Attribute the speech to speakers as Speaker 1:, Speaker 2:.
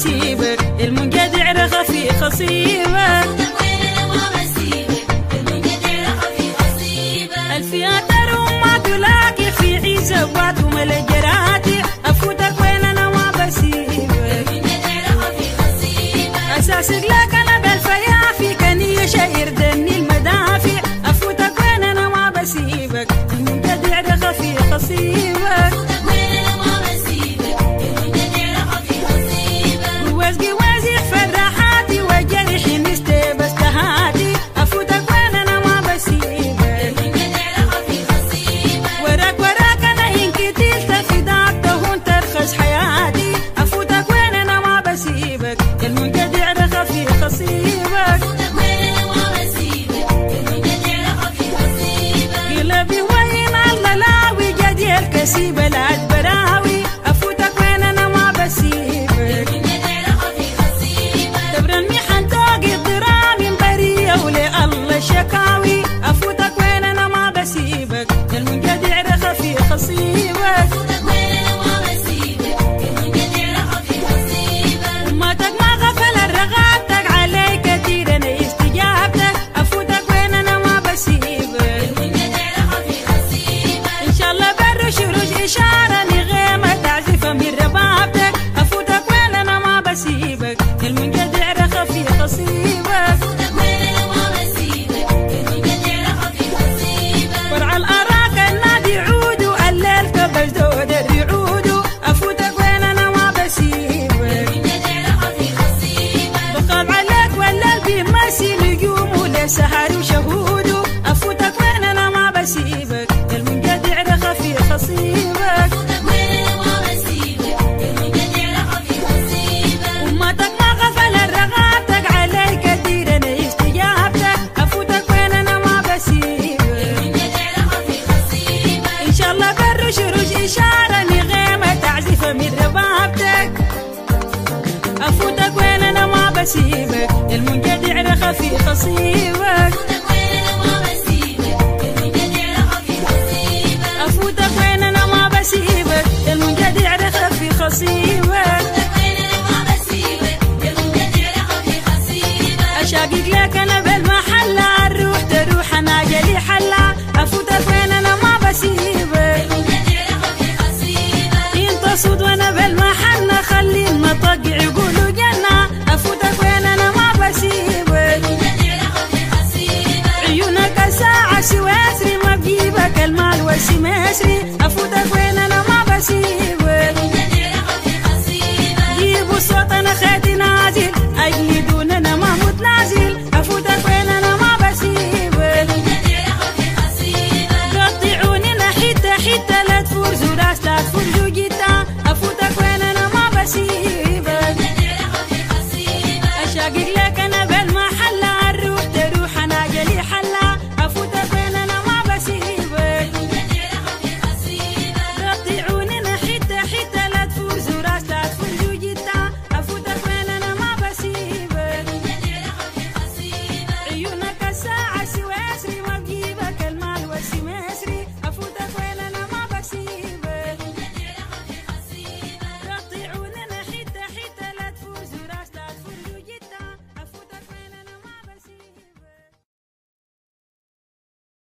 Speaker 1: بسيبك المنقدع رخفي خصيبك الفياتر وما تلاقي في عيسى وات وملجراتي أفوتك وين أنا ما بسيبك أساسك لك أنا بالفيافي كان يشير دني المدافع أفوتك وين أنا ما بسيبك المنقدع رخفي خصيبك وزقي وزيح فرحاتي وجرحي نستي بس تهاتي أفوتك وين أنا ما بسيبك وراك وراك أنا إن كتلت في داك تهون ترخص حياتي أفوتك وين أنا ما بسيبك المنقدع رخفي خصيبك قلبي وين الله لاوي جدي الكسيب العد براوي أفوتك وين أنا ما بسيبك تبرني حنتاقي الضرامي برية ولي الله شكاوي أفوتك وين أنا ما بسيبك المنقدع رخفي خصيبك أمتك ما غفل الرغبتك علي كتير أنا استجابتك أفوتك وين أنا ما بسيبك إن شاء الله بر شروج إشارة نغيمة تعزف من ربابتك أفوتك وين أنا ما بسيبك المنقدع رخفي خصيبك فرع الأراك النادي عودو الليل كبش دود الرعودو أفوتك وين أنا ما بسيبك بقاب عليك والليل بيمسي نجوم ولي سهر وشهودو أفوتك وين أنا ما بسيبك المنقدع رخفي خصيبك أمتك ما غفل الرغبتك علي كتير أنا استجابتك أفوتك وين أنا ما بسيبك إن شاء الله بر شروج إشارة نغيمة تعزف من ربابتك أفوتك وين أنا ما بسيبك المنقدع رخفي خصيبك أفوتك وين أنا ما بسيبك المنقدع رخفي خصيبك أشاقق لك أنا بالمحلة الروح تروح أنا جلي حلا أفوتك وين أنا ما بسيبك إنت صود وأنا بالمحنة خلي المطق يقولوا جنة أفوتك وين أنا ما بسيبك عيونك ساعة سواسري ما بجيبك المال والسماسري أفوتك